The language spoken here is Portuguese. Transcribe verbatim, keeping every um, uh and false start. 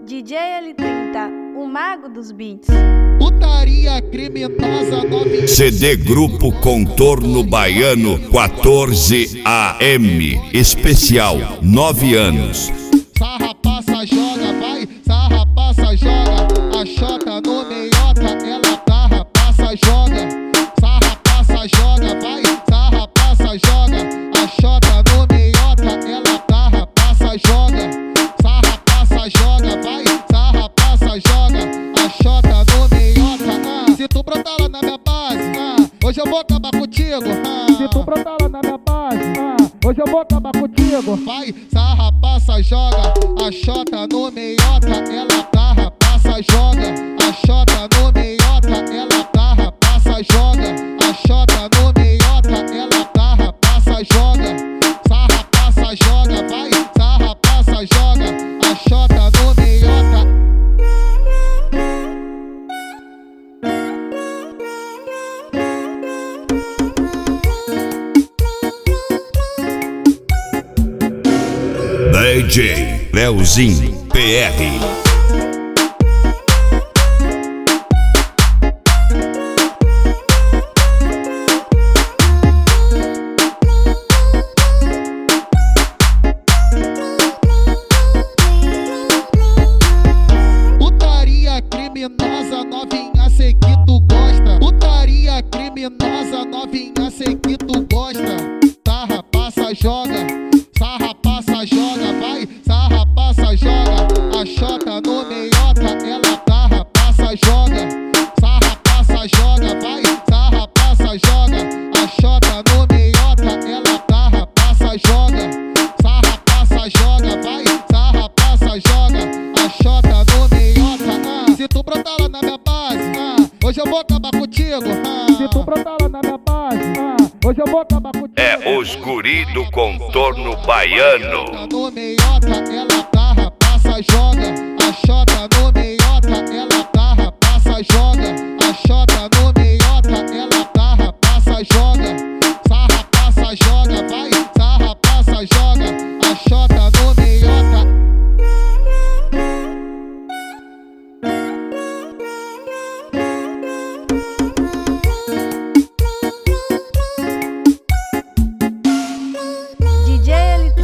D J L trinta, o mago dos beats. Putaria criminosa novinha. C D Grupo Contorno Baiano quatorze A M, especial nove anos. Sarra passa, joga, vai, sarra passa, joga. A chota no meiota, ela tarra, passa, joga. Sarra passa, joga, vai, sarra passa, joga. A chota no meiota, ela tarra, passa, joga. Sarra passa, joga, vai, sarra passa, joga. A chota no meiota, ah. Se tu brotar lá na minha base, ah, hoje eu vou acabar contigo, ah. Se tu brotar lá na minha base, ah, hoje eu vou acabar contigo. Vai, sarra passa, joga. A chota no meiota, ela tarra, passa, joga. A chota no meiota, ela tarra, passa, joga. A chota no meiota, ela tarra, passa, joga. Sarra passa, joga, vai, sarra passa, joga. A chota no meiota. D J Leozinho P R. Putaria criminosa novinha, sei que tu gosta. Putaria criminosa novinha, sei que tu gosta. Sarra passa, joga. Sarra passa, joga, vai, sarra passa, joga. A chota no meiota, ela tarra, passa, joga. Sarra passa, joga, vai, sarra passa, joga. A chota no meiota, ela tarra, passa, joga. Sarra passa, joga, vai, sarra passa, joga. A chota no meiota, ah. Se tu brotar lá na minha base, ah, hoje eu vou acabar contigo, ah. Se tu brotar lá na minha base, ah, hoje eu vou acabar contigo. É os guri do Contorno Baiano. No meiota, ela tarra, passa, joga. A chota no meiota, ela tarra, passa, joga. A chota no meiota, ela tarra, passa, joga. Sarra passa, joga, vai, sarra passa, joga. A chota no meiota. D J L